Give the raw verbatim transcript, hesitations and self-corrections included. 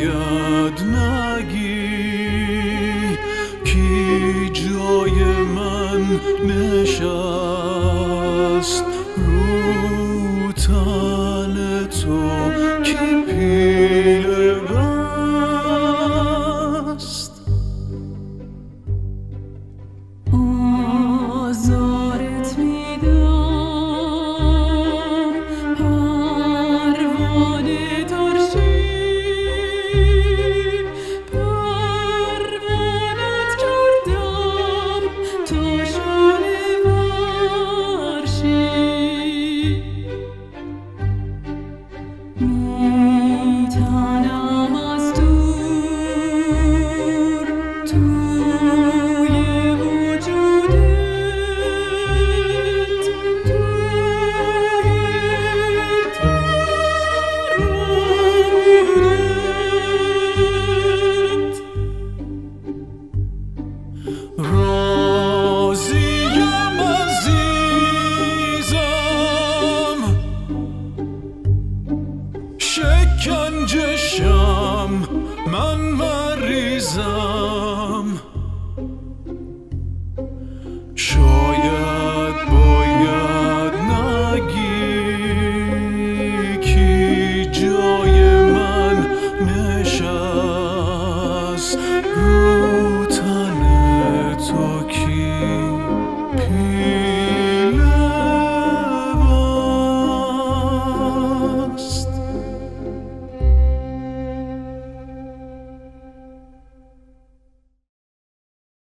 شاید نگی کی جای من نشست رو تن تو کی پیله بست. آزارت میدم پروانه ترشی، پروانت کردم تا شعله ورشی. میتنم از دور توی وجودت، توی درونت. راضیم عزیزم شکنجشم من مریضم.